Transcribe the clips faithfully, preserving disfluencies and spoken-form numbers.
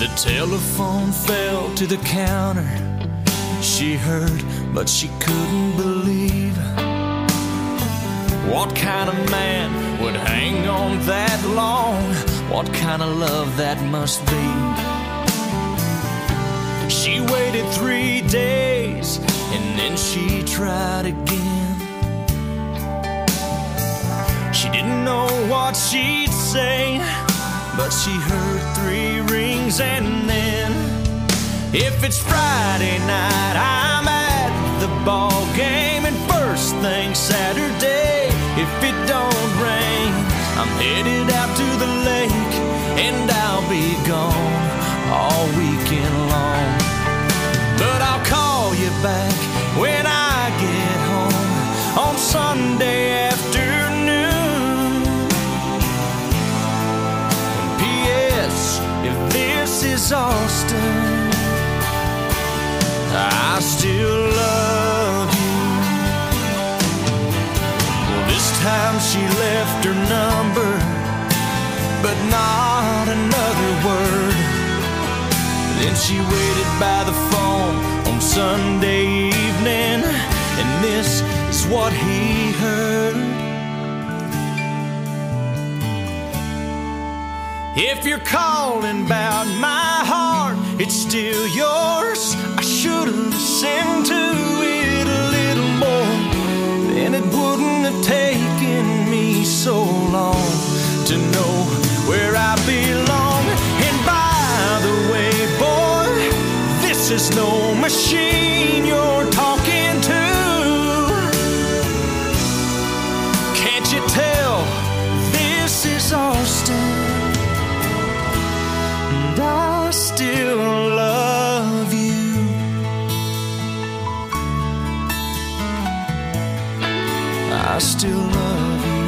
The telephone fell to the counter. She heard, but she couldn't believe. What kind of man would hang on that long? What kind of love that must be? She waited three days and then she tried again. She didn't know what she'd say, but she heard three rings and then, if it's Friday night, I'm at the ball game, and first thing Saturday, if it don't rain, I'm headed out to the lake, and I'll be gone all weekend long. But I'll call you back when I get home on Sunday afternoon. And P S if this is Austin, I still love you. Well, this time she left her number, but not another word. Then she waited by the phone on Sunday evening, and this is what he heard. If you're calling about my heart, it's still yours. I should have listened to it a little more, then it wouldn't have taken me so long to know where I belong. And by the way, boy, this is no machine you're talking to. Can't you tell this is Austin? And I still love you. I still love you.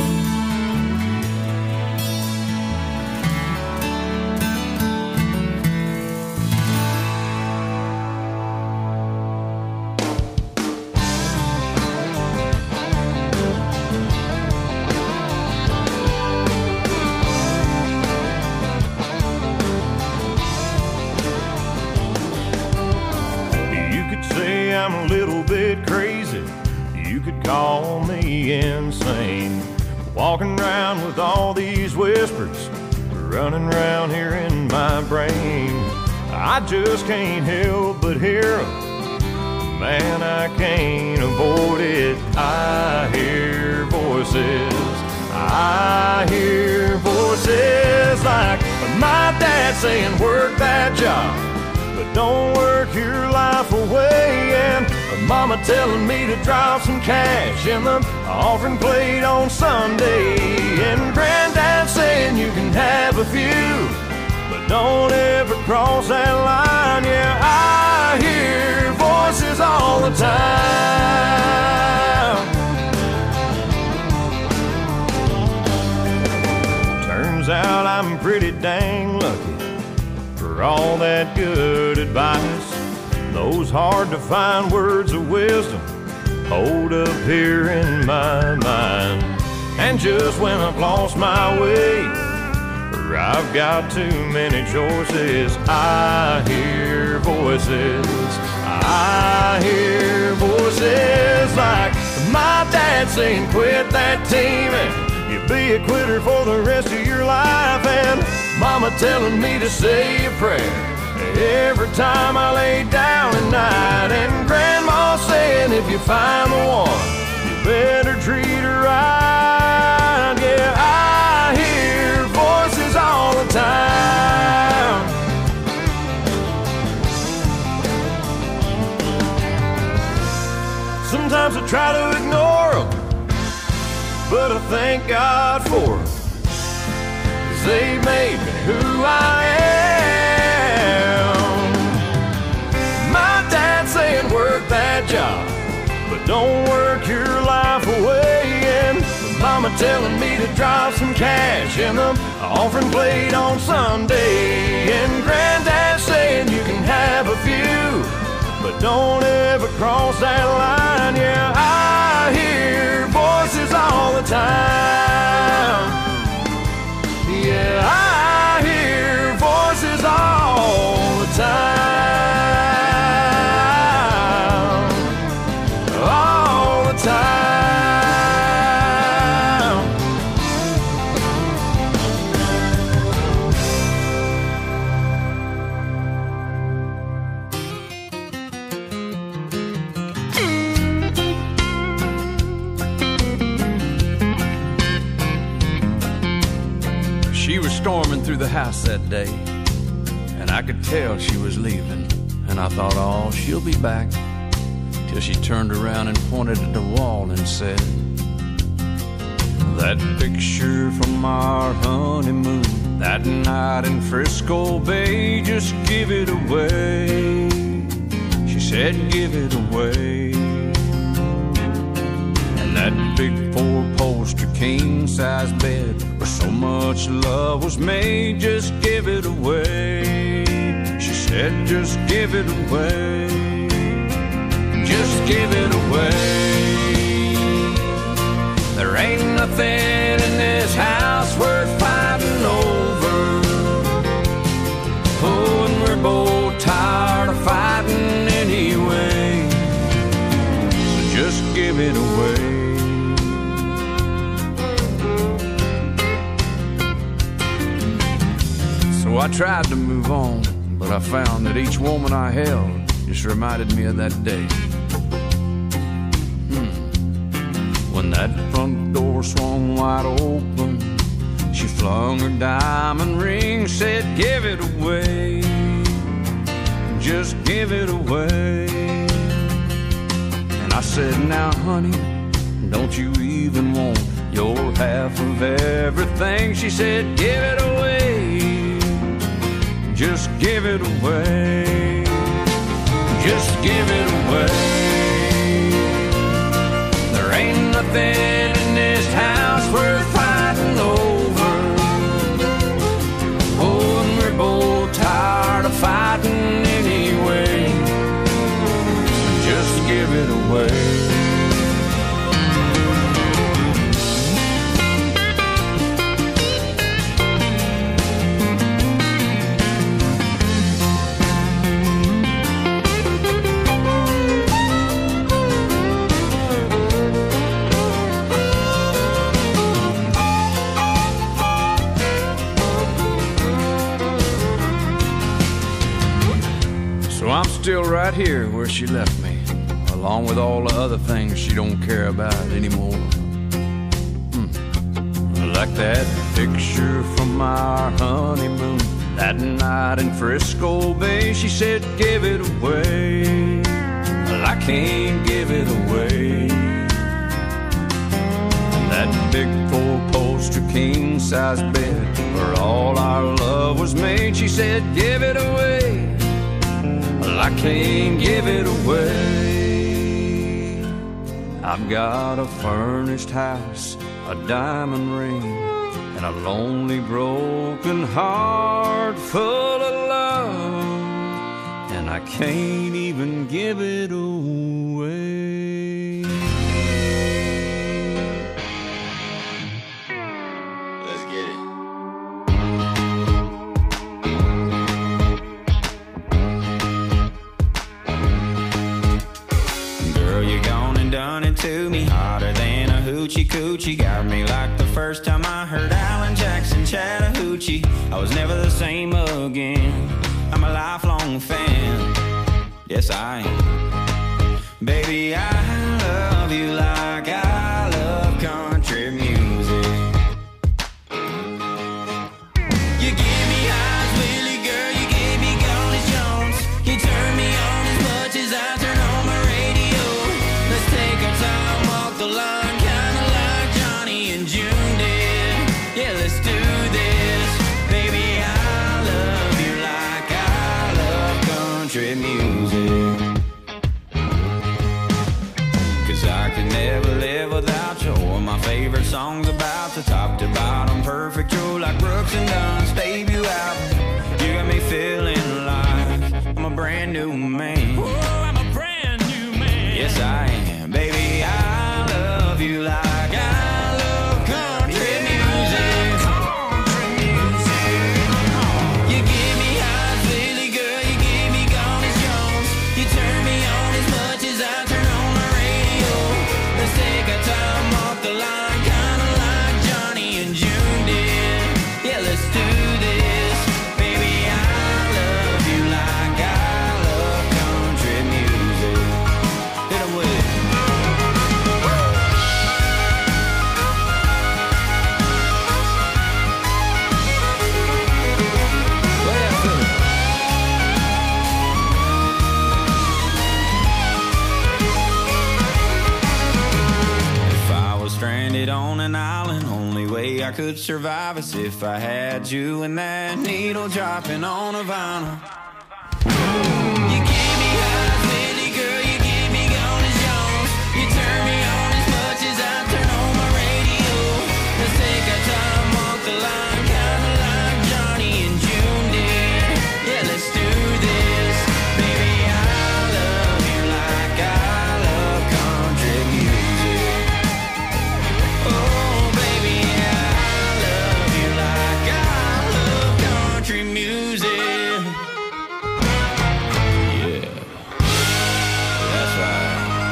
I'm a little bit crazy, you could call me insane, walking around with all these whispers running around here in my brain. I just can't help but hear them, man, I can't avoid it. I hear voices, I hear voices like my dad saying work that job, but don't work your life away. And mama telling me to drop some cash in the offering plate on Sunday. And granddad saying you can have a few, but don't ever cross that line. Yeah, I hear voices all the time. Turns out I'm pretty dang lucky for all that good advice. Those hard to find words of wisdom hold up here in my mind. And just when I've lost my way, or I've got too many choices, I hear voices, I hear voices like my dad saying quit that team and you'll be a quitter for the rest of your life. And mama telling me to say a prayer every time I lay down at night. And grandma saying if you find the one, you better treat her right. Yeah, I hear voices all the time. Sometimes I try to ignore them, but I thank God for them, 'cause they made me who I am. My dad saying work that job, but don't work your life away. And mama telling me to drop some cash in the offering plate on Sunday. And granddad saying you can have a few, but don't ever cross that line. Yeah, I hear voices all the time. Yeah, I hear voices all She was storming through the house that day, and I could tell she was leaving. And I thought, oh, she'll be back. Till she turned around and pointed at the wall and said, that picture from our honeymoon, that night in Frisco Bay, just give it away. She said, give it away. And that big four-poster king-size bed where so much love was made, just give it away. She said, just give it away. Just give it away. There ain't nothing in this house worth fighting over. Oh, and we're both tired of fighting anyway. So just give it away. So I tried to move on, but I found that each woman I held just reminded me of that day. When that front door swung wide open, she flung her diamond ring, said, give it away. Just give it away. And I said, now honey, don't you even want your half of everything? She said, give it away. Just give it away. Just give it away. Ain't nothing in this house worth fighting over. Oh, and we're both tired of fighting anyway. Just give it away. I'm still right here where she left me, along with all the other things she don't care about anymore. Hmm. Like that picture from our honeymoon, that night in Frisco Bay. She said, give it away. Well, I can't give it away. That big four-poster king-size bed where all our love was made. She said, give it away. I can't give it away. I've got a furnished house, a diamond ring, and a lonely broken heart full of love, and I can't even give it away. Let's get it. Done it to me harder than a hoochie coochie. Got me like the first time I heard Alan Jackson Chattahoochee. I was never the same again. I'm a lifelong fan. Yes, I am. Baby, I love you like I love country music. You give me eyes, Willie, girl. You gave me Gladys Jones. You turn me on as much as I turn on my radio. Take our time, walk the line, kinda like Johnny and June did. Yeah, let's do this. Baby, I love you like I love country music. Cause I could never live without you. Or my favorite songs about the top to bottom, perfect, true like Brooks and Dunn's, babe, you out. You got me feeling like I'm a brand new man. Ooh, I'm a brand new man. Yes, I am. Baby, I love you like I love country music. Country music. You give me eyes, Lily girl. You give me Gladys Jones. You turn me on as much as I turn on my radio. Let's take our time off the line, kinda like Johnny and June did. Yeah, let's do this. I could survive as if I had you and that needle dropping on a vinyl. You give me highs, Whitney, girl, you give me gone as Jones. You turn me on as much as I turn on my radio. Let's take our time, walk the line, kinda like Johnny and June did. Yeah, let's do this. Baby, I love you like I love country music. Oh, baby, I love you like I love country music. Yeah, that's right.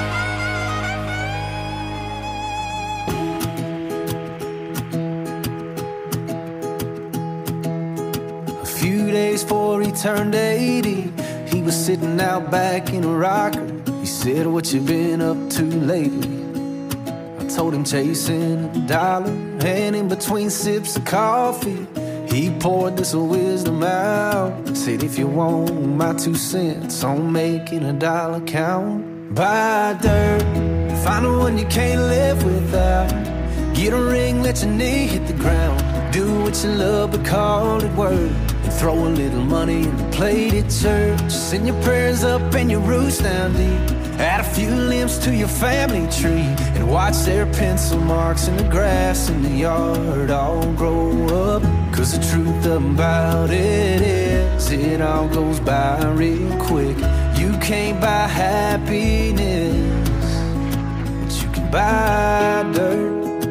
A few days before he turned eighty, he was sitting out back in a rocker. He said, "What you been up to lately?" I told him chasing a dollar, and in between sips of coffee, he poured this wisdom out. Said, "If you want my two cents on making a dollar count, buy dirt, find the one you can't live without. Get a ring, let your knee hit the ground. Do what you love, but call it work. And throw a little money in the plate at church. Send your prayers up and your roots down deep. Add a few limbs to your family tree, and watch their pencil marks in the grass in the yard all grow up. Cause the truth about it is, it all goes by real quick. You can't buy happiness, but you can buy dirt."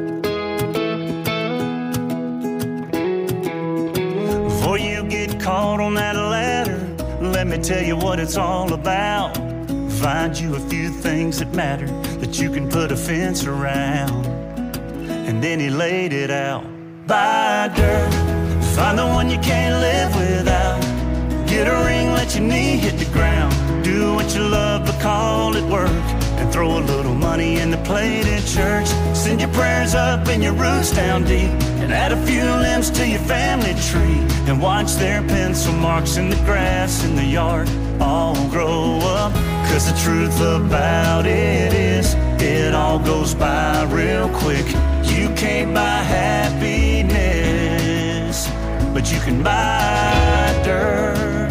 Before you get caught on that ladder, let me tell you what it's all about. Find you a few things that matter, that you can put a fence around. And then he laid it out. Buy dirt, find the one you can't live without. Get a ring, let your knee hit the ground. Do what you love, but call it work. And throw a little money in the plate at church. Send your prayers up and your roots down deep. And add a few limbs to your family tree. And watch their pencil marks in the grass in the yard all grow up. Cause the truth about it is, it all goes by real quick. You can't buy happiness, but you can buy dirt.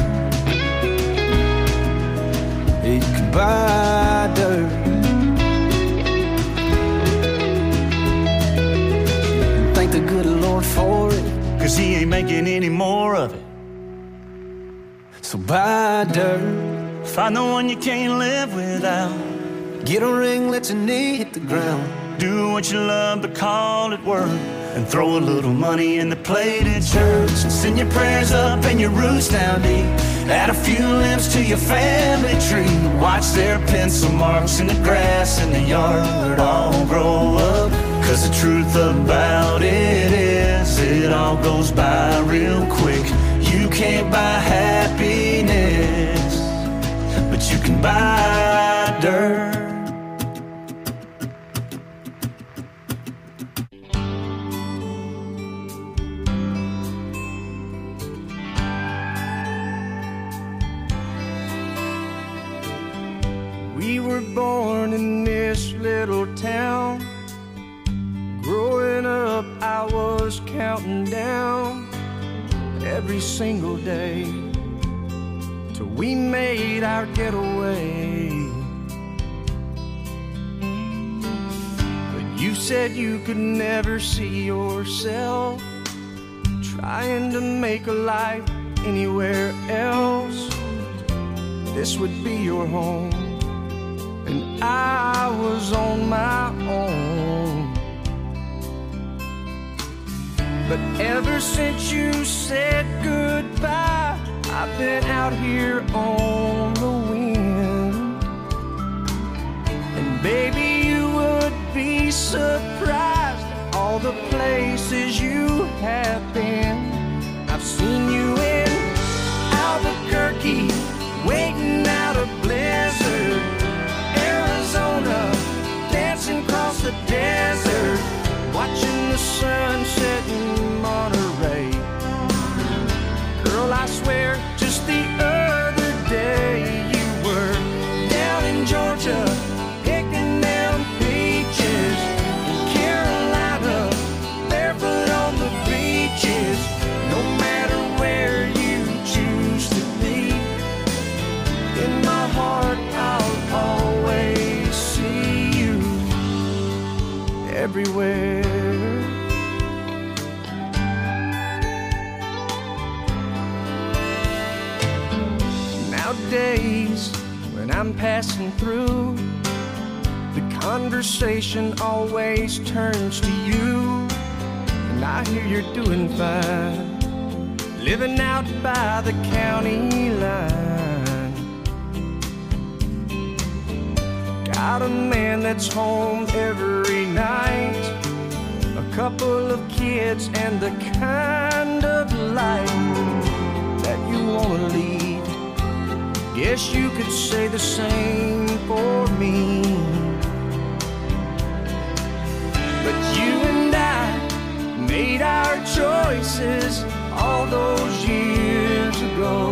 You can buy dirt. And thank the good Lord for it, Cause he ain't making any more of it. so buy dirt. Find the one you can't live without. Get a ring, let your knee hit the ground. Do what you love, but call it work. And throw a little money in the plate at church. And send your prayers up and your roots down deep. Add a few limbs to your family tree. Watch their pencil marks in the grass in the yard all grow up. Cause the truth about it is, it all goes by real quick. You can't buy happiness, but you can buy dirt. We were born in this little town. Growing up, I was counting down every single day till we made our getaway. But you said you could never see yourself trying to make a life anywhere else. This would be your home, and I was on my own. But ever since you said goodbye, I've been out here on the wind. And baby, you would be surprised at all the places you have been. I've seen you in Albuquerque, waiting out a blizzard, Arizona, dancing across the desert, watching the sunset in Monterey. Girl, I swear, just the other day you were down in Georgia, picking down peaches in Carolina, barefoot on days when I'm passing through, the conversation always turns to you. And I hear you're doing fine, living out by the county line. Got a man that's home every night, a couple of kids, and the kind of life that you wanna lead. Guess you could say the same for me. But you and I made our choices all those years ago.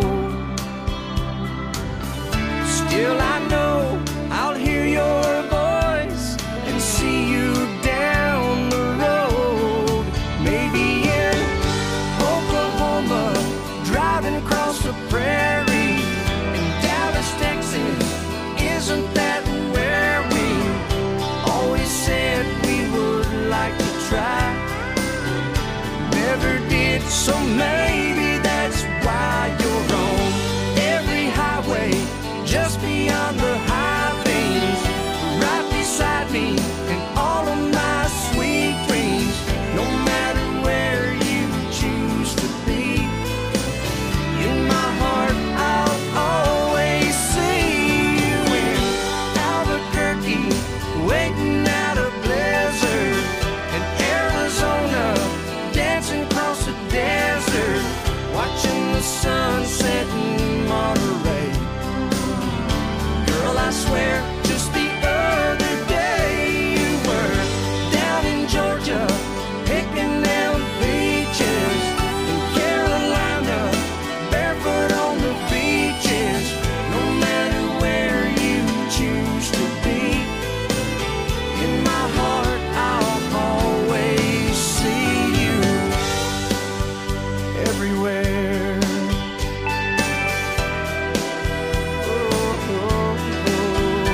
Still I know I'll hear your voice and see you down the road. Maybe in Oklahoma, driving across the prairie. In Dallas, Texas, isn't that where we always said we would like to try? Never did, so maybe that's why you're on every highway just beyond the high plains, right beside me in all of my sweet dreams. No matter where you choose to be, in my heart I'll always see you in Albuquerque, waiting out a blizzard, in Arizona, dancing across the desert, watching the sunset in Monterey. Girl, I swear, just the other day you were down in Georgia, picking down peaches, in Carolina, barefoot on the beaches. No matter where you choose to be, in my heart I'll always see you everywhere. Oh, oh, oh.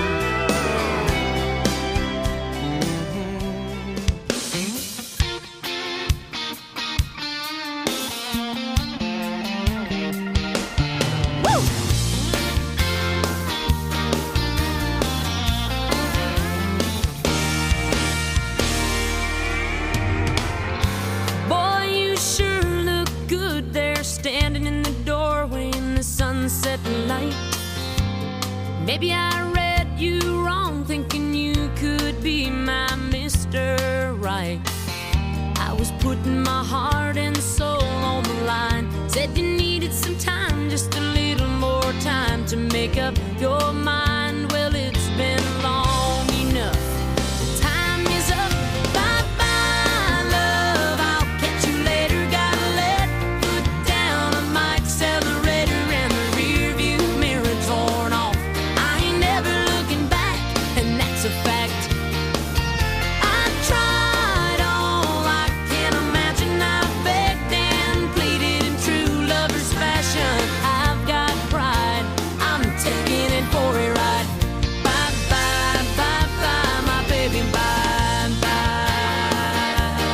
Boy, you sure look good there, standing in the doorway in the sunset light. Maybe I read you wrong, thinking you could be my Mister Right. I was putting my heart and soul on the line. Said you needed some time, just a little more time to make up your mind. Well, it's been long enough. Time is up. Bye bye, love. I'll catch you later. Gotta let foot down on my accelerator and the rear view mirror torn off. I ain't never looking back, and that's a fact. I tried all I can imagine. I begged and pleaded in true lover's fashion. I've got pride. I'm taking it for a ride. Bye bye, bye bye, my baby, bye bye.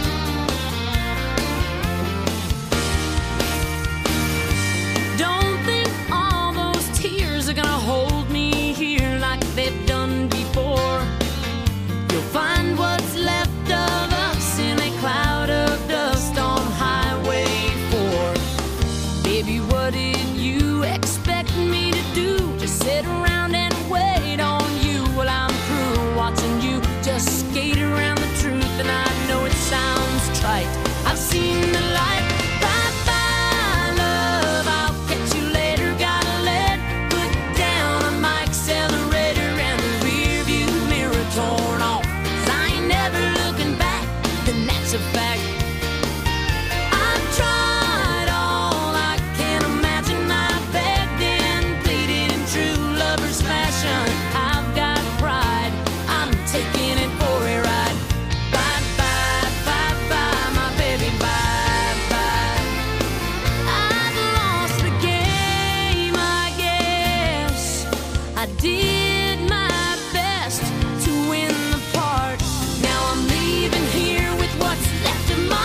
Don't think all those tears are gonna hold me here like they've done before. You'll find what's left of us in a cloud of dust on Highway four. Baby, what did you expect me to do? Just sit around and wait on you? Well, I'm through watching you just skate around the truth, and I know it sounds trite. I've seen the light. Bye bye, love. I'll catch you later. Gotta let foot down on my accelerator and the rear view mirror torn off. 'Cause I ain't never looking back, and that's a fact. I've tried all I can imagine. I begged and pleaded in true lover's fashion. I've got pride. I'm taking it for a ride. Bye bye, bye bye, my baby, bye bye. I've lost the game, I guess. I did my best to win the part. Now I'm leaving here with what's left of my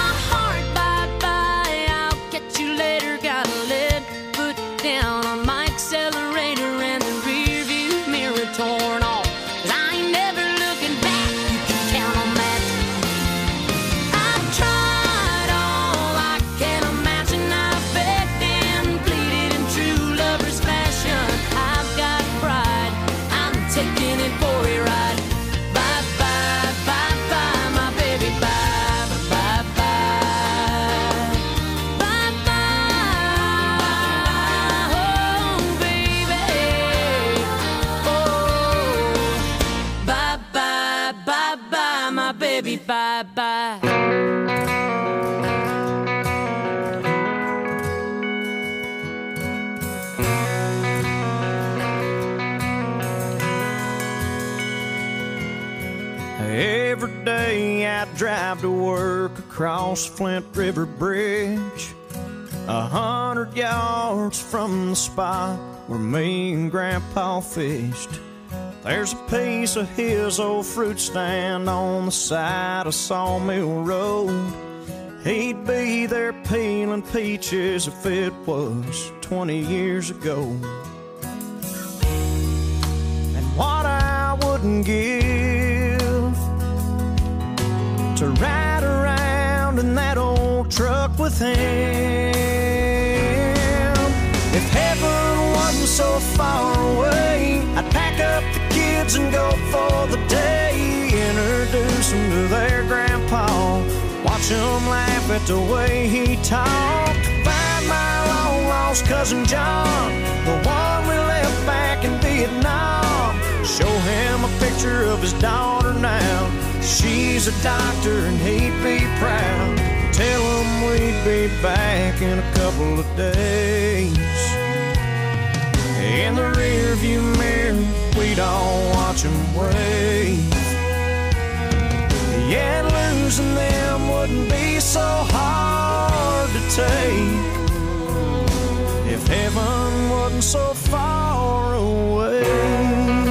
bye-bye. Every day I drive to work across Flint River Bridge, a hundred yards from the spot where me and Grandpa fished. There's a piece of his old fruit stand on the side of Sawmill Road. He'd be there peeling peaches if it was twenty years ago. And what I wouldn't give to ride around in that old truck with him. If heaven wasn't so far away, I'd pack up the kids and go for the day. Introduce them to their grandpa, watch them laugh at the way he talked. Find my long lost cousin John, the one we left back in Vietnam. Show him a picture of his daughter now. She's a doctor and he'd be proud. Tell him we'd be back in a couple of days. In the rearview mirror, we'd all watch him wave. Yeah, losing them wouldn't be so hard to take if heaven wasn't so far away.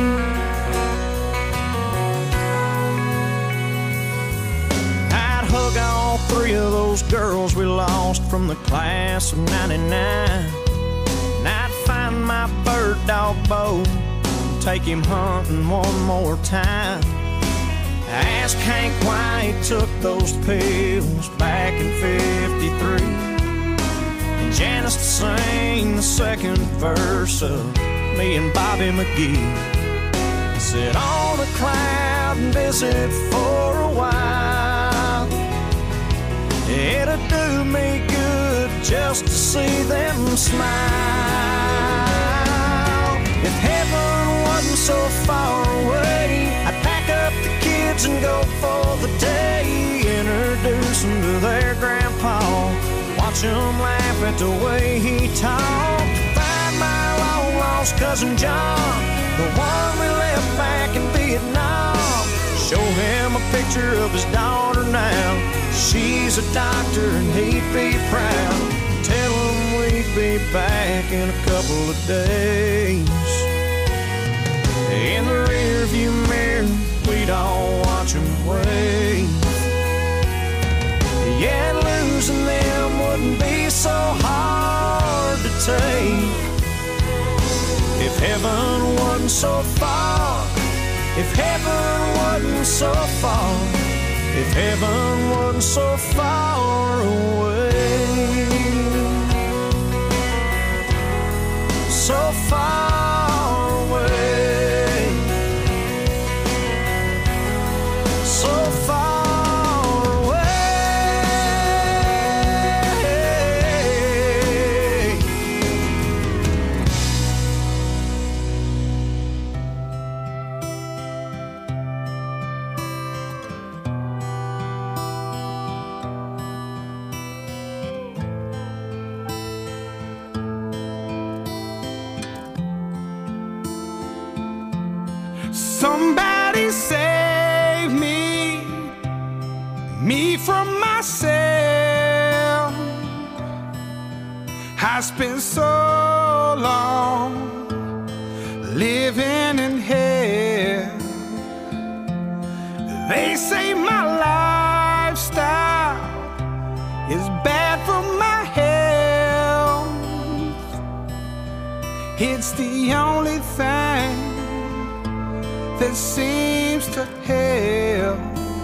All three of those girls we lost from the class of ninety-nine. And I'd find my bird dog Bo and take him hunting one more time. I asked Hank why he took those pills back in fifty-three, and Janice to sing the second verse of me and Bobby McGee. Sit on a cloud and visit for a while. It'd do me good just to see them smile. If heaven wasn't so far away, I'd pack up the kids and go for the day. Introduce them to their grandpa, watch them laugh at the way he talked. Find my long lost cousin John, the one we left back in Vietnam. Show him a picture of his daughter now. She's a doctor and he'd be proud. Tell him we'd be back in a couple of days. In the rearview mirror, we'd all watch him wave. Yeah, losing them wouldn't be so hard to take if heaven wasn't so far. If heaven wasn't so far, if heaven wasn't so far away, so far away, so far away. Somebody save me, me from myself. I spent so long living in hell. They say my lifestyle is bad for my health. It's the only thing that seems to help.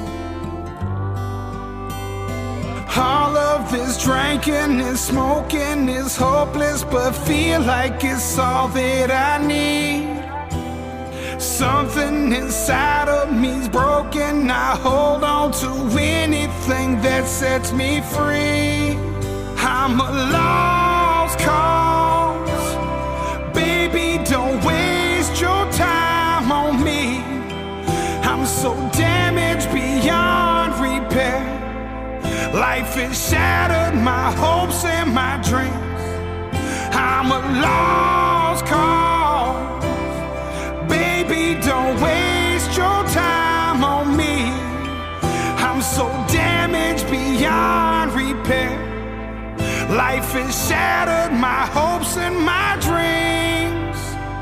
All of this drinking and smoking is hopeless, but feel like it's all that I need. Something inside of me's broken. I hold on to anything that sets me free. I'm a lost cause. Baby, don't waste your time on me. I'm so damaged beyond repair. repair. Life has shattered my hopes and my dreams. I'm a lost cause. Baby, don't waste your time on me. I'm so damaged beyond repair. Life has shattered my hopes and my dreams.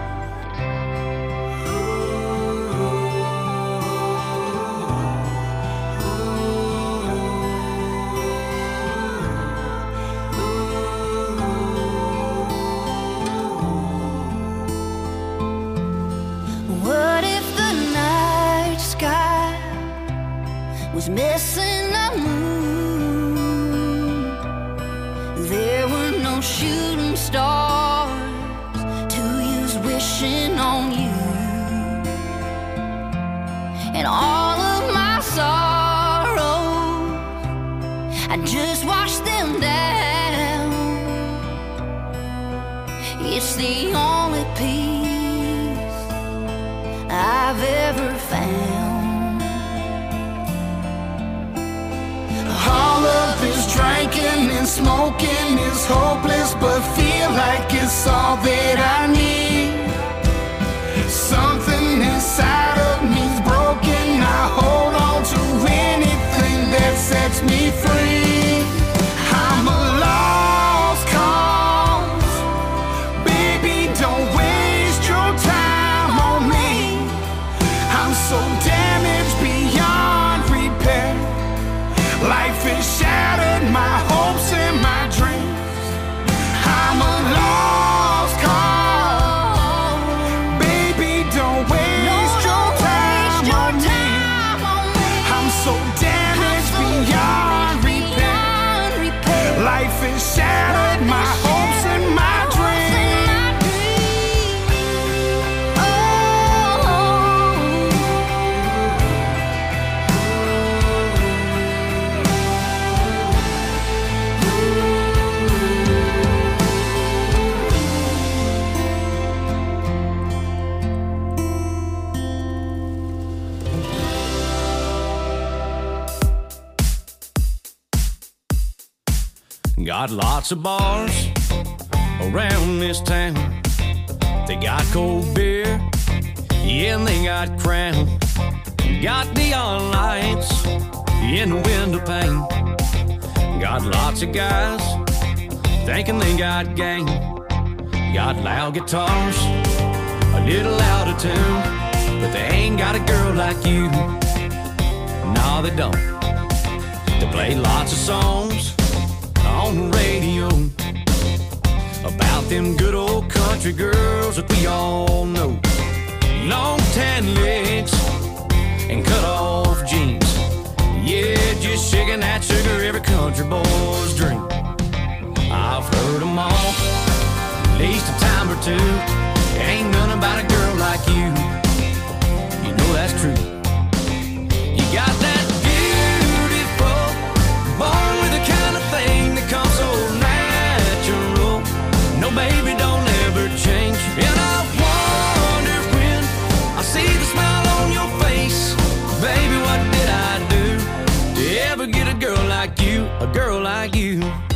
What if the night sky was missing a moon? There were no shooting stars to use wishing on you. And all of my sorrows, I just washed them down. It's the only peace I've ever found. All of this drinking and smoking is hopeless, but feel like it's all that I need. Something inside of me's broken. I hold on to anything that sets me free. I'm a lost cause. Baby, don't waste your time on me. I'm so damaged beyond repair. Life has shattered my hopes and my dreams. I'm a lost cause. Baby, don't waste your time on me. I'm so damaged beyond repair. Life has shattered my hopes and my dreams. Got lots of bars around this town. They got cold beer, yeah, and they got Crown. Got neon lights in the window pane. Got lots of guys thinking they got game. Got loud guitars, a little out of tune, but they ain't got a girl like you. No, they don't. They play lots of songs on the radio about them good old country girls that we all know. Long tan legs and cut off jeans. Yeah, just shaking that sugar, every country boy's dream. I've heard them all at least a time or two. Ain't none about a girl like you. You know that's true. You got that beautiful, born with the kind of thing that comes so natural. No, baby, don't ever change. And I wonder when I see the smile on your face, baby, what did I do to ever get a girl like you, a girl like you?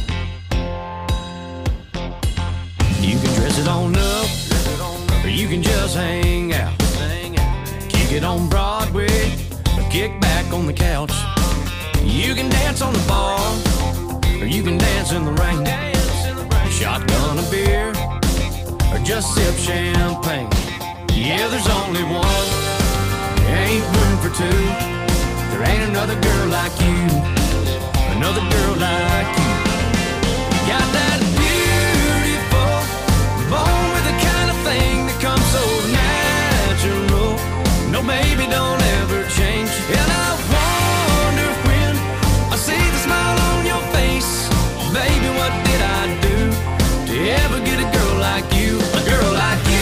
You can dress it on up, or you can just hang out. Kick it on Broadway, or kick back on the couch. You can dance on the bar, or you can dance in the rain. Shotgun a beer, or just sip champagne. Yeah, there's only one, ain't room for two. There ain't another girl like you, another girl like you. Got that beautiful, born with the kind of thing that comes so natural. No, baby, don't ever change. And I wonder when I see the smile on your face, baby, what did I do to ever get a girl like you, a girl like you?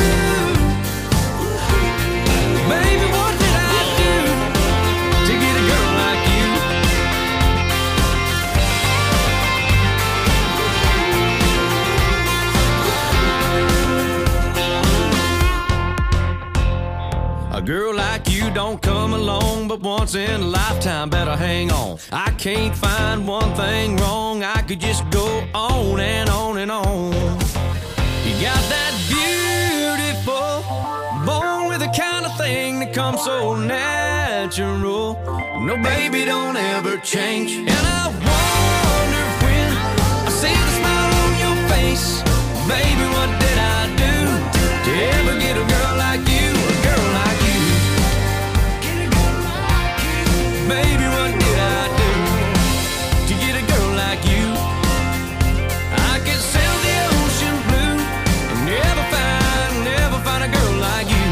Baby, what did I do to get a girl like you? but once in a lifetime, better hang on. I can't find one thing wrong. I could just go on and on and on. You got that beautiful, born with the kind of thing that comes so natural. No, baby, don't ever change. And I wonder when I see the smile on your face, baby, what did I do to ever get a girl like you, a girl like you? Baby, what did I do to get a girl like you? I could sail the ocean blue and never find, never find a girl like you.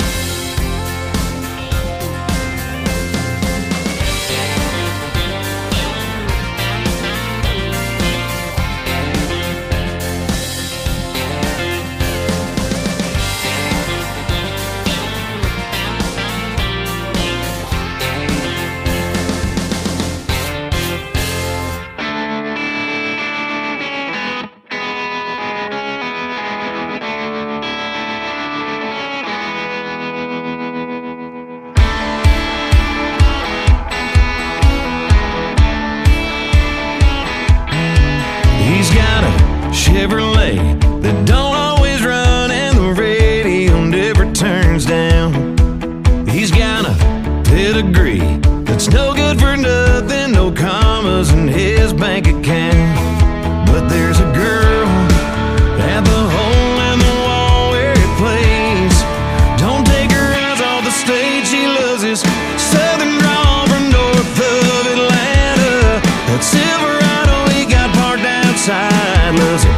Chevrolet that don't always run and the radio never turns down. He's got a pedigree that's no good for nothing, no commas in his bank account. But there's a girl at the hole in the wall where he plays. Don't take her eyes off the stage, she loves his southern drawl from north of Atlanta. That Silverado he got parked outside, loves it.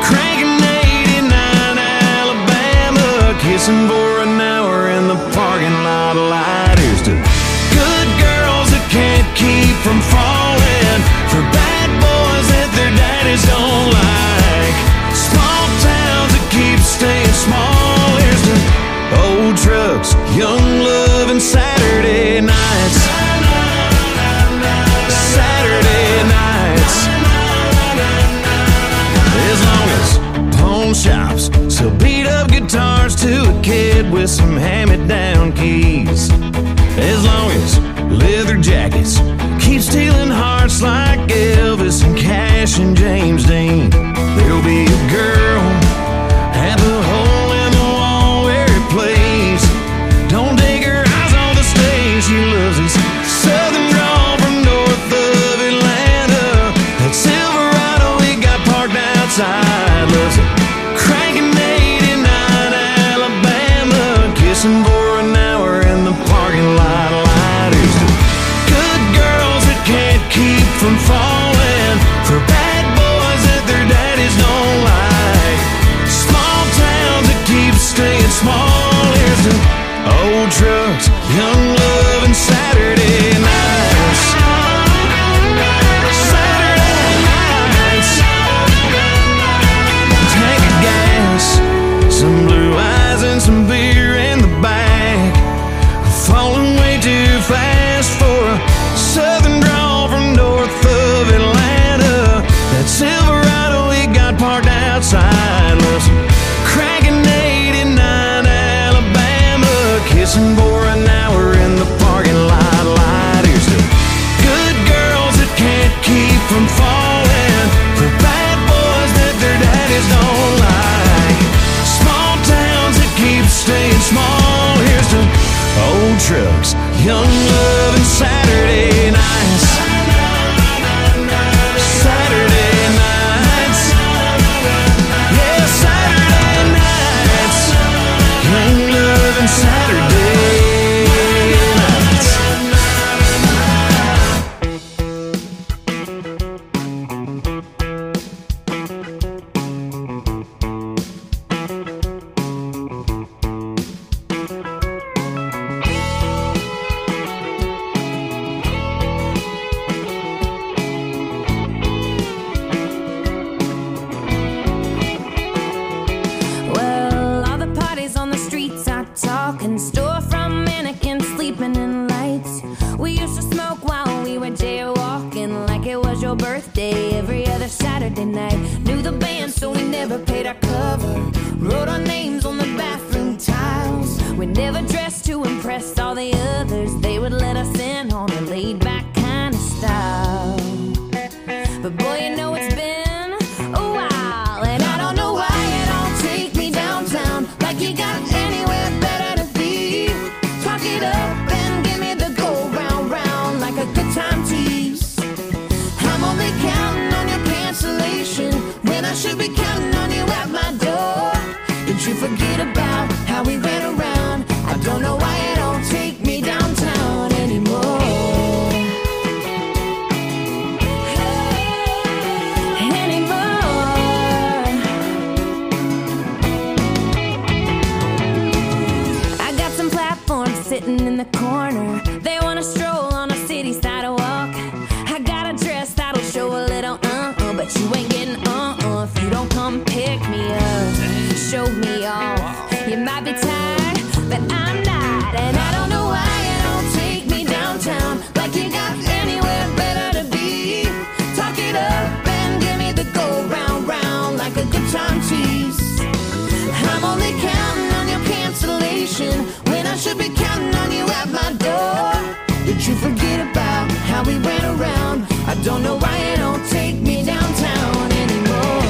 Kissing for an hour in the parking lot of lighters. To good girls that can't keep from falling for bad boys that their daddies don't like. Small towns that keep staying small. Here's to old trucks, young love, and Saturday nights. Saturday nights. As long as pawn shops sell beat up guitars to a kid with some hand-me-down keys. As long as leather jackets keep stealing hearts like Elvis and Cash and James Dean, there'll be a girl at the hole in the wall where he plays. Don't take her eyes on the stage, she loves his southern drawl from north of Atlanta. That Silverado he got parked outside, loves it. Kissing for an hour in the parking lot of lighters. To good girls that can't keep from falling for bad boys that their daddies don't like. Small towns that keep staying small. Here's to old trucks, young love, and Saturday nights. Saturday nights. Tank of gas, some blue eyes and some beer in the back. Falling way too fast for a southern drawl from north of Atlanta. That Silverado he got parked outside, loves cracking eighty-nine Alabama. Kissing for an hour in the parking lot lighters. To good girls that can't keep from falling for bad boys that their daddies don't like. Small towns that keep staying small. Here's to old trucks, young love, and Saturday nights. Saturday nights. Yeah, Saturday nights. Young love and Saturday nights. talking, storefront mannequins sleeping in lights. We used to smoke while we were jaywalking, like it was your birthday every other Saturday night. Knew the band, so we never paid our cover. Wrote our names on the bathroom tiles. We never dressed to impress all the others. They would let us but boy, you know it's been a while. And I don't know why you don't take me downtown, like you got anywhere better to be. Talk it up and give me the go round round like a good time tease. I'm only counting on your cancellation when I should be counting on you at my door. Did you forget about how we ran around? I don't know why you don't take me downtown anymore. Anymore. I got some platforms sitting in the corner. They wanna stroll on a city sidewalk. I got a dress that'll show a little uh-uh, but you ain't getting uh-uh if you don't come pick me up, show me off. You might be tired, but I'm not. And I don't know why you don't take me downtown, like you got anywhere better to be. Talk it up and give me the go round round like a good time tease. I'm only counting on your cancellation when I should be counting on you at my door. Did you forget about how we ran around? I don't know why you don't take me downtown anymore.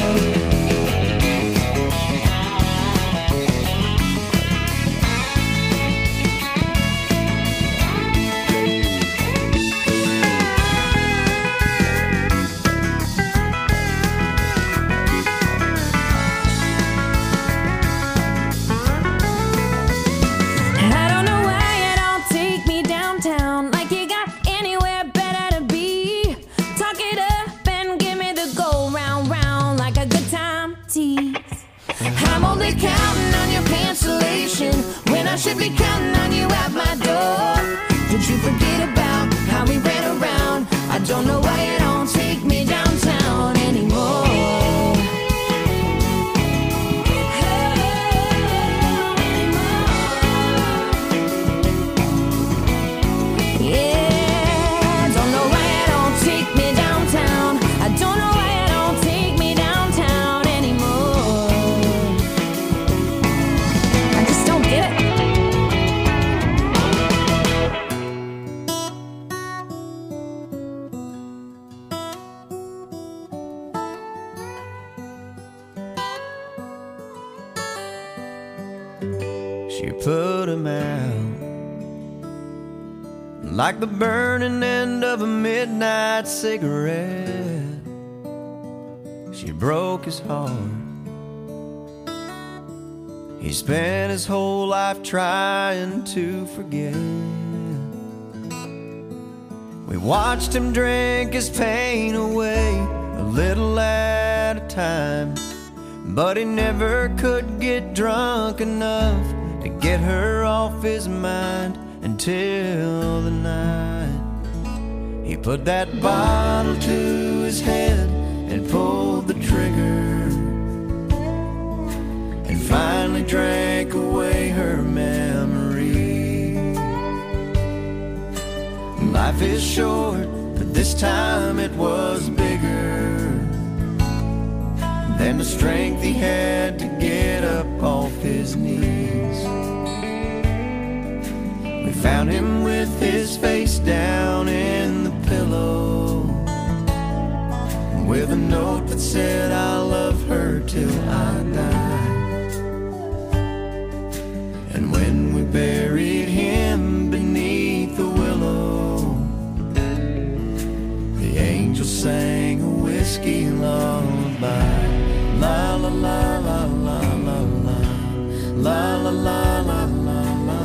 I don't know why you don't take me downtown, like you got anywhere better to be. Talk it up and give me the go round round like a good time tease. I'm only counting on your cancellation when I should be counting on you at my door. Did you forget about how we ran around? I don't know why you don't take me downtown anymore. Yeah, I don't know why you don't take me downtown. I don't know why you don't take me downtown anymore. I just don't get it. She put him out like the burning end of a midnight cigarette. She broke his heart. He spent his whole life trying to forget. We watched him drink his pain away a little at a time, but he never could get drunk enough to get her off his mind until the night he put that bottle to his head and pulled the trigger and finally drank away her memory. Life is short, but this time it was bigger than the strength he had to get up off his knees. We found him with his face down in the pillow, with a note that said, "I love her till I die." And when we buried him beneath the willow, the angel sang a whiskey lullaby. La la la la la la la, la la la la la la,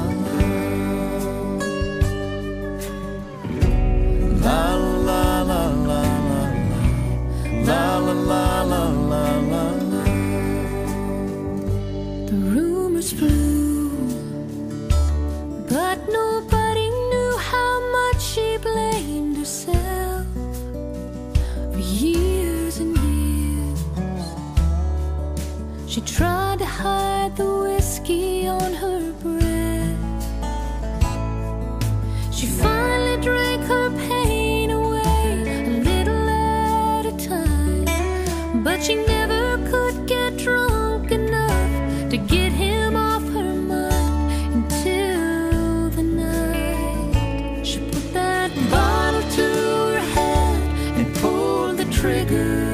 la la la la la, la la la la la la. The rumors flew, but nobody knew how much she blamed herself for years and years. She tried to hide the whiskey on her breath. She finally drank her pain away a little at a time, but she never could get drunk enough to get him off her mind until the night she put that bottle to her head and pulled trigger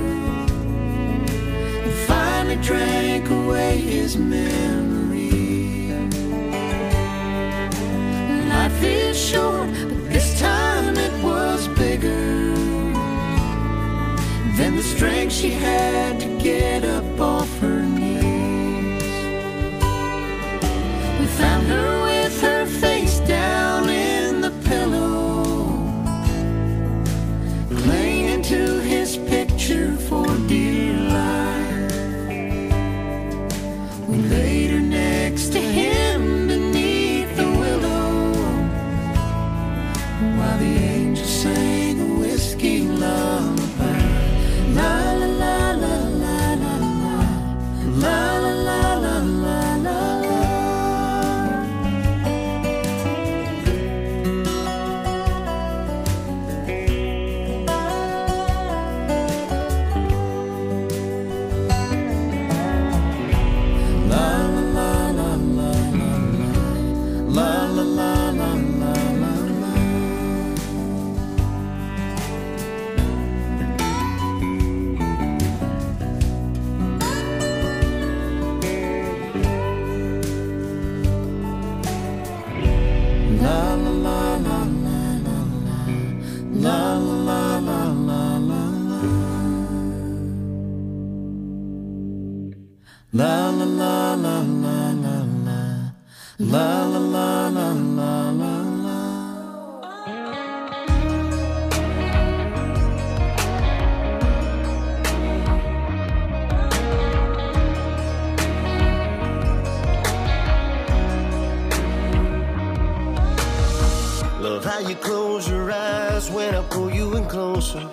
and finally drank away his memory. Life is short, but this time it was bigger than the strength she had to get up off her knees. We found her with her face down in the pillow, clinging to his picture for dear life. We laid her next to him beneath the willow, while the angels sang a whiskey lullaby. La la la la la la la, la la la la la la la. La la la la la la la, la la la la la la la. Love how you close your eyes when I pull you in closer.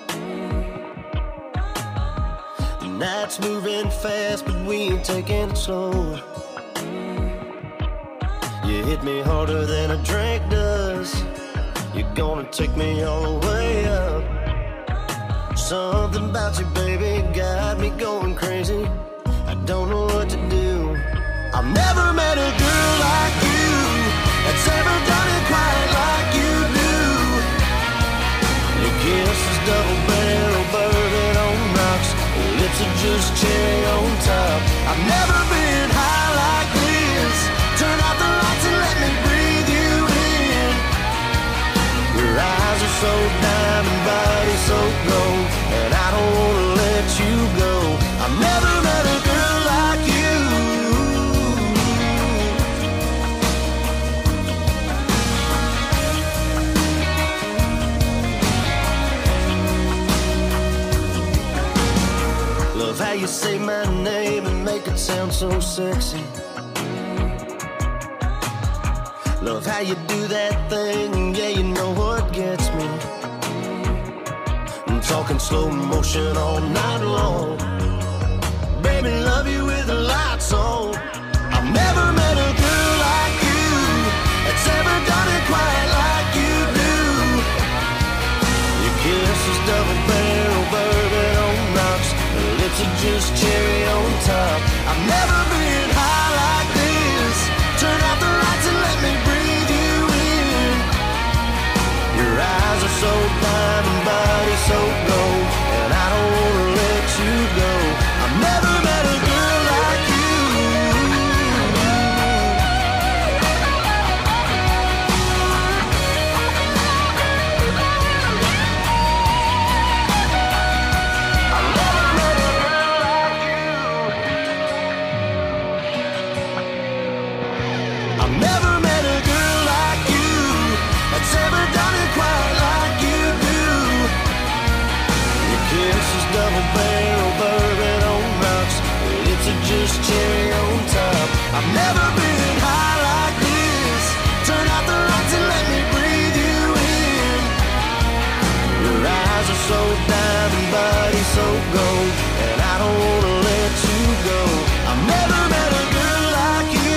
Night's moving fast, but we ain't taking it slow. You hit me harder than a drink does. You're gonna take me all the way up. Something about you, baby, got me going crazy. I don't know what to do. I've never met a girl like you that's ever done it quite like you do. Your kiss is double barrel bourbon on rocks, lips are just cherry on top. I've never been high like this. Turn out the lights and let me breathe you in. Your eyes are so diamond, body so gold, and I don't wanna let you go. I've never met a girl like you. Love how you say my name and make it sound so sexy. Love how you do that thing, yeah, you know what gets me. I'm talking slow motion all night long. Baby, love you with the lights on. I've never met a girl like you that's ever done it quite like you do. Your kiss is double barrel bourbon on rocks, lips are just cherry on top. I've never been high like this. Turn out the lights and let me breathe you in. Your eyes are so diamond, body so gold, and I don't wanna let you go. I've never met a girl like you. I've never met a girl like you that's ever done it quite like you do. Your kiss is double barrel bourbon on rocks, lips are just cherry on top. I've never been high like this. Turn out the lights and let me breathe you in. Your eyes are so diamond, body so gold, and I don't wanna let you go. I've never met a girl like you.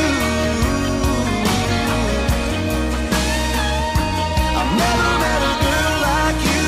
I've never met a girl like you.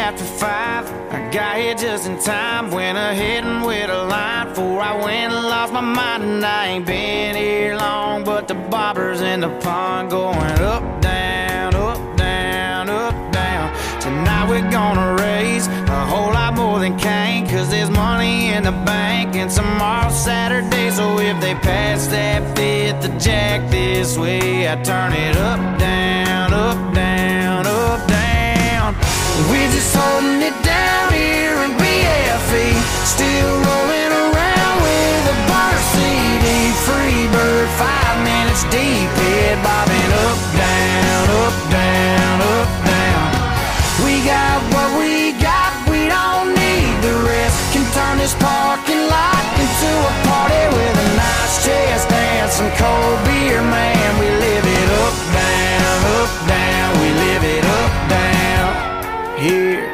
after five. I got here just in time, went ahead and with a line before I went and lost my mind. And I ain't been here long, but the bobbers in the pond going up, down, up, down, up, down. Tonight we're gonna raise a whole lot more than Cain, cause there's money in the bank and tomorrow's Saturday. So if they pass that fifth of Jack this way, I turn it up, down, up, down, up, down. We're just holding it down here in B F E, still rolling around with a bar C D. Free bird, five minutes deep, head bobbing up, down, up, down, up, down. We got what we got, we don't need the rest. Can turn this parking lot into a party with a nice chest and some cold beer, man. We live it up, down, up, down. We live it up, down here.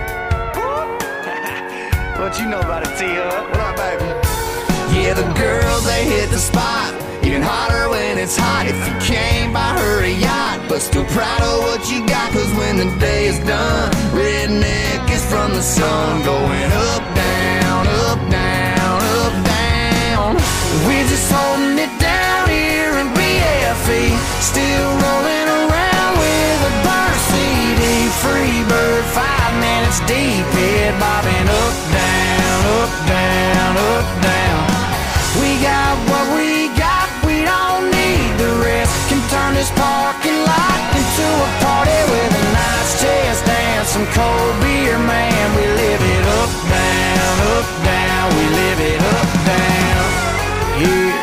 What you know about it, T-Hub? What up, baby? Yeah, the girls, they hit the spot. Even hotter when it's hot. If you can't buy her a yacht, but still proud of what you got, cause when the day is done, redneck is from the sun. Going up, down, up, down, up, down. We're just holding it down here in B F E, still rolling around with a burn C D. Free bird, five minutes deep, head bobbing up, down, up, down, up, down. We got what we got, we don't need the rest. Can turn this parking lot into a party with a nice chest and some cold beer, man. We live it up, down, up, down. We live it up, down here.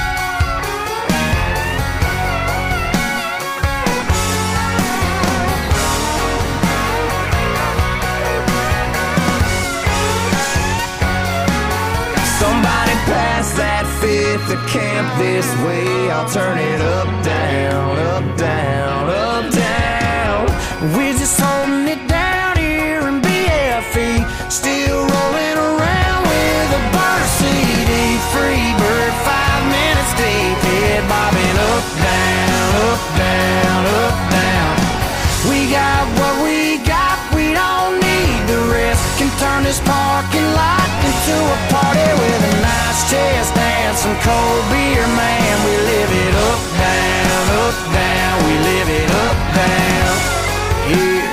Somebody pass that fifth to camp this way. I'll turn it up, down, up, down, up, down. We're just holding it down here in B F E, still rolling around with a burn C D. Free bird, five minutes deep, head bobbing up, down, up, down, up, down. We got what we got, we don't need the rest. Can turn this parking lot into a party with a nice chest and some cold beer, man. We live it up, down, up, down. We live it up, down here.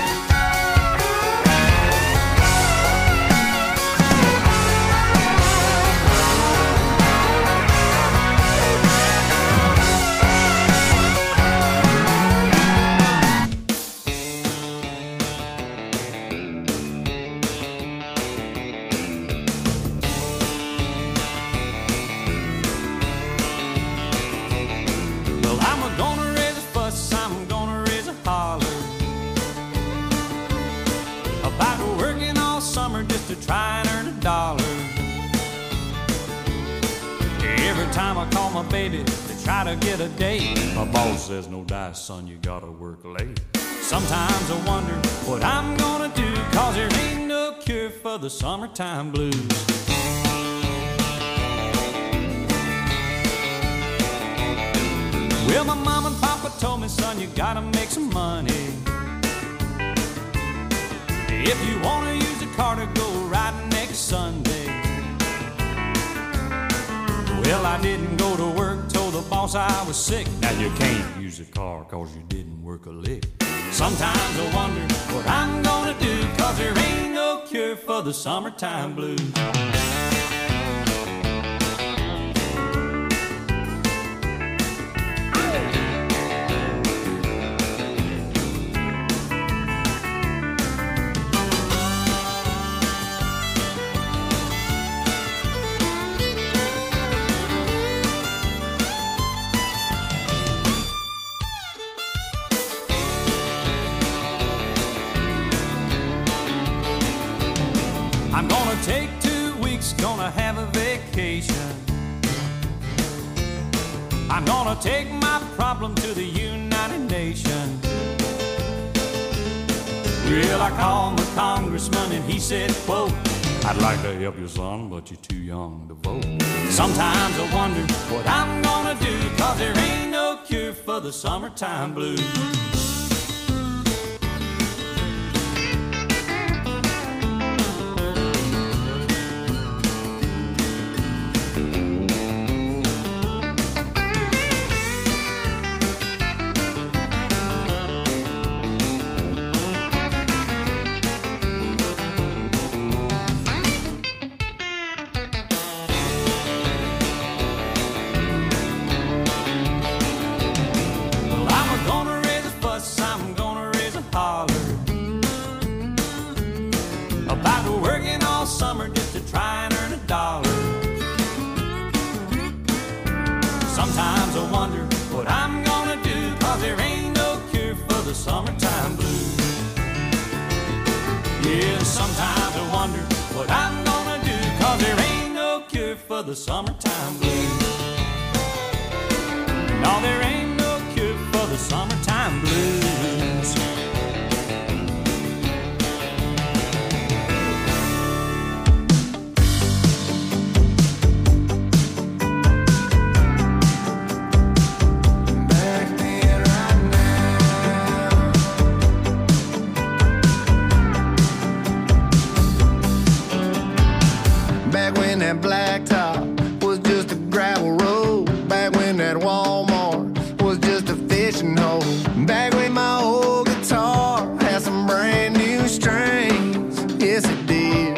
Try and earn a dollar. Every time I call my baby to try to get a date, my boss says, no dice, son, you gotta work late. Sometimes I wonder what I'm gonna do, cause there ain't no cure for the summertime blues. Well, my mom and papa told me, son, you gotta make some money. If you wanna use a car to go riding next Sunday. Well, I didn't go to work, told the boss I was sick. Now you can't use a car cause you didn't work a lick. Sometimes I wonder what I'm gonna do, cause there ain't no cure for the summertime blues. I'm gonna take two weeks, gonna have a vacation. I'm gonna take my problem to the United Nations. Well, I called my congressman and he said, quote, I'd like to help you, son, but you're too young to vote. Sometimes I wonder what I'm gonna do, cause there ain't no cure for the summertime blues. summertime blues. Yeah, sometimes I wonder what I'm gonna do, 'cause there ain't no cure for the summertime blues. No, there ain't no cure for the summertime blues. Back when that blacktop was just a gravel road. Back when that Walmart was just a fishing hole. Back when my old guitar had some brand new strings. Yes, it did.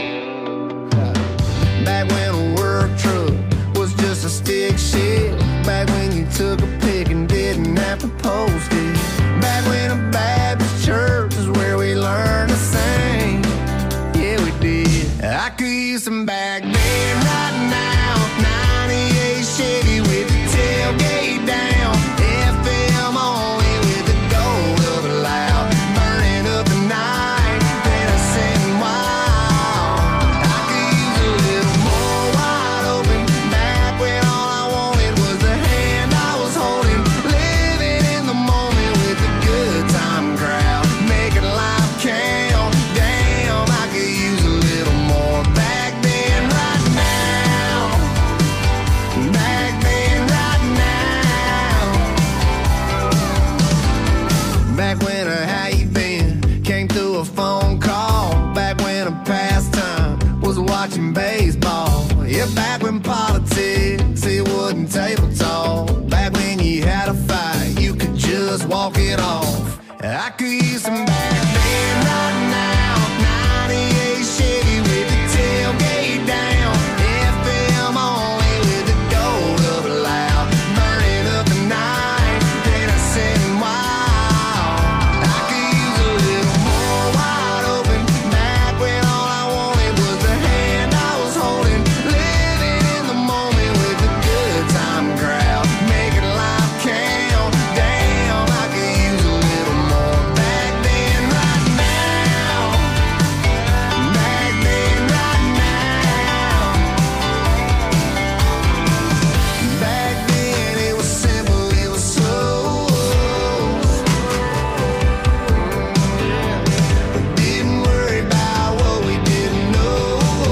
Back when a work truck was just a stick shift. Back when you took a pic and didn't have to post it. Back when a Baptist church is where we learned to sing. Yeah, we did. I could use some back then right now. ninety-eight Chevy with the tailgate down. F M only with the gold of a loud. Burning up the night, then I sitting wild. I could use a little more wide open. Back when all I wanted was the hand I was holding. Living in the moment with the good time crowd. Making life count. Damn, I could use a little more back then, right now. Back then, right now. Back when a how you been came through a phone call. Back when a pastime was watching baseball. Yeah, back when politics, it wasn't table talk. Back when you had a fight, you could just walk it off. I could use some back then, right now. ninety-eight Chevy with the tailgate down. F M only with the gold of a loud. Burning up the night, then I sitting wild. I could use a little more wide open. Back when all I wanted was the hand I was holding. Living in the moment with the good time crowd. Making life count. Damn, I could use a little more back then, right now. Back then, right now. Back then it was simple, it was slow. Didn't worry about what we didn't know.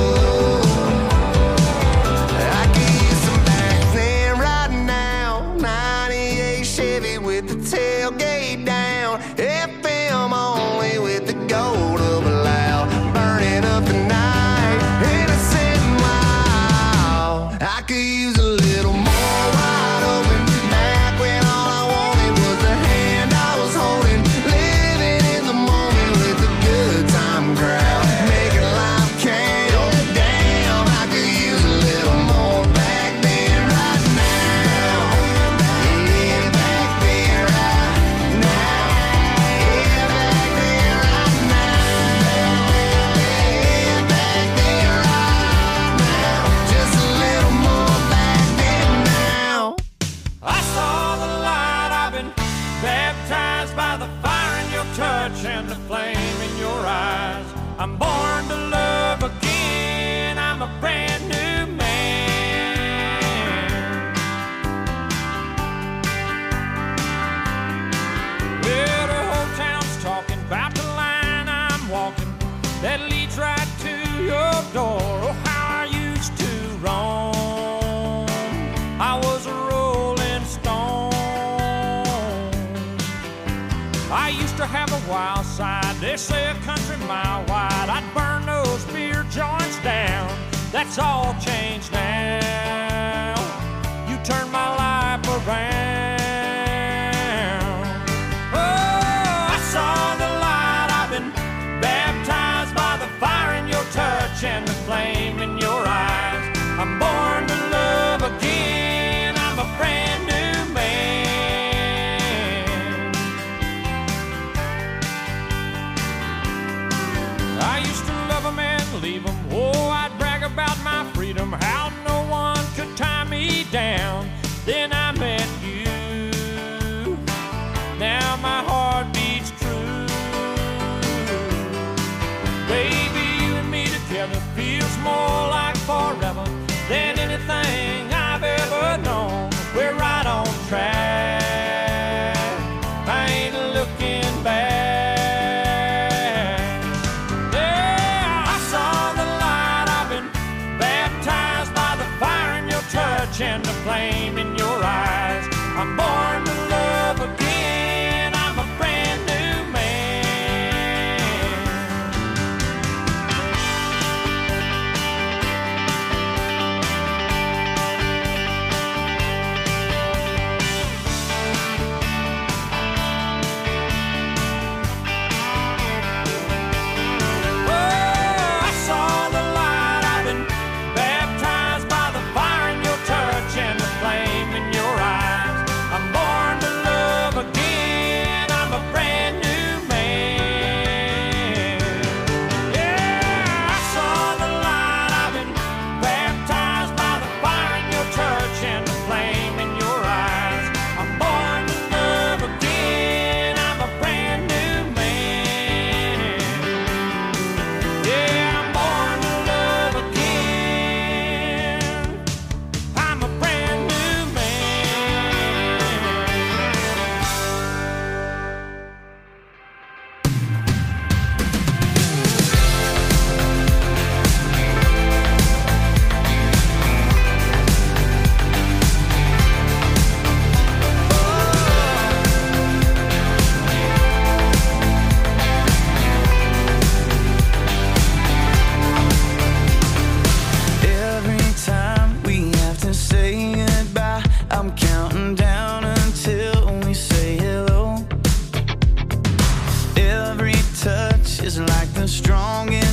I could use some back then, right now. ninety-eight Chevy with the tailgate down. F M only with the gold of a loud. Burning up the night, and I sitting wild. I could use a little more wide open. Back when all I wanted was the hand I was holding. Living in the moment with the good time crowd. Making life count. Damn, I could use a little more back then, right now. Yeah, back then, right now. Yeah, back then, right now. Yeah, back then, right now. Just a little more back then now. I saw the light, I've been baptized by the fire in your touch and the flame in your eyes. I'm born to love again, I'm a brand new man. Well, the whole town's talking about the line I'm walking that leads right to your door. Oh, how I used to roam. I was a rolling stone. I used to have a wild side, they say a country mile wide. I'd burn those beer joints down. That's all changed now. You turned my life around. Oh, I saw the light, I've been baptized by the fire in your touch and the flame in your eyes. I'm born to love again, I'm a brand new man. I used to love 'em and leave 'em. Oh, I'd brag about my freedom, how no one could tie me down. Then I met you. Now my heart beats true. strong in